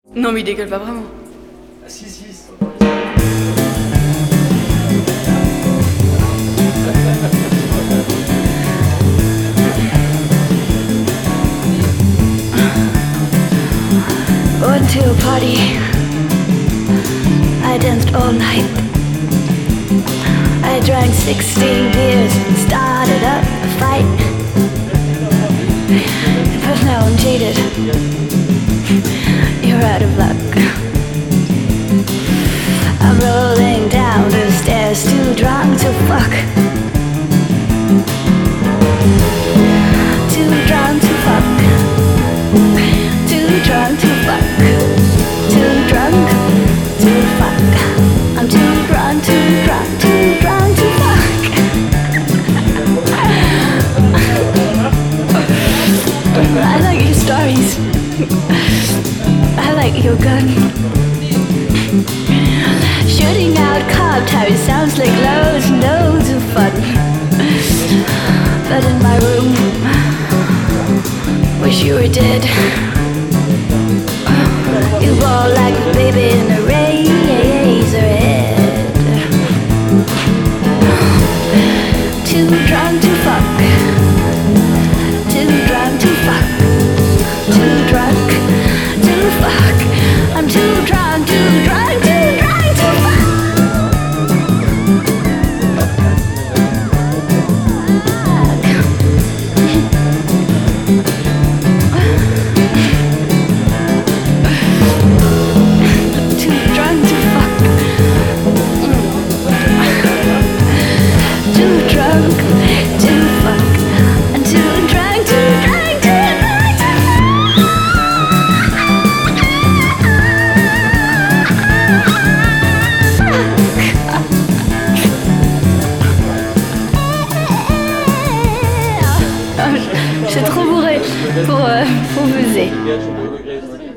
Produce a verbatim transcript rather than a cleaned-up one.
Non mais il dégueule pas vraiment. Ah si si, c'est Went to a party. I danced all night. I drank sixteen beers and started up a fight. But now I'm jaded. You're out of luck. I'm rolling down the stairs, too drunk to fuck. Too drunk to fuck. Too drunk to fuck. Too drunk to fuck. I'm too drunk, too drunk, too drunk to fuck. I like your stories. I like your gun. Shooting out cop tires sounds like loads and loads of fun. But in my room, wish you were dead. You roll like a baby in a razor head. Too drunk to fuck. Too drunk to fuck. Too drunk to fuck. I'm too drunk, too drunk, too drunk to fuck. Too drunk to fuck. Too drunk to fuck. I'm too drunk, too drunk, too drunk to fuck. Je suis trop bourrée pour, euh, pour buzzer.